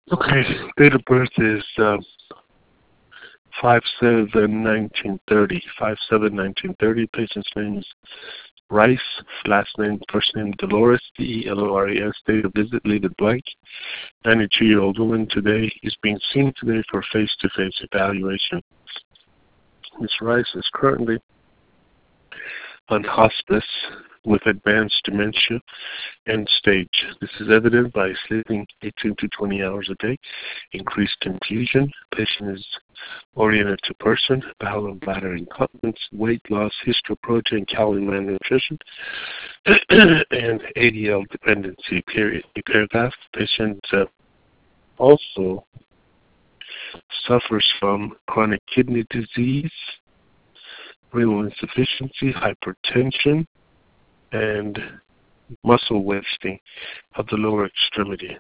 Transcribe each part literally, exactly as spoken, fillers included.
Okay, date of birth is uh, five seven nineteen thirty. five seven nineteen thirty. Patient's name is Rice. Last name, first name Dolores, D E L O R E S. Date of visit, leave it blank. ninety-two-year-old woman today is being seen today for face-to-face evaluation. Miz Rice is currently on hospice with advanced dementia end stage. This is evident by sleeping eighteen to twenty hours a day, increased confusion. Patient is oriented to person, bowel and bladder incontinence, weight loss, histoprotein, calorie malnutrition, and A D L dependency, period. Paragraph. Patient uh, also suffers from chronic kidney disease, renal insufficiency, hypertension, and muscle wasting of the lower extremity.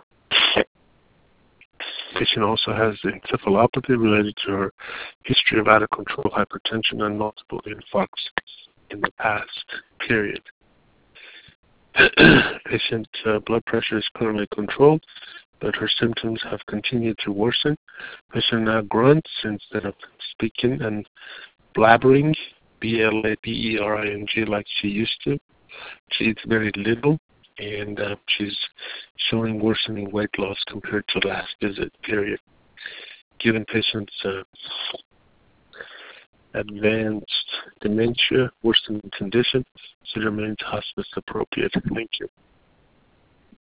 Patient also has encephalopathy related to her history of out-of-control hypertension and multiple infarcts in the past, period. Patient uh, blood pressure is currently controlled, but her symptoms have continued to worsen. Patient now grunts instead of speaking and blabbering, B L A B E R I N G, like she used to. She eats very little, and uh, she's showing worsening weight loss compared to last visit, period. Given patients uh, advanced dementia, worsening condition, she remains hospice appropriate. Thank you.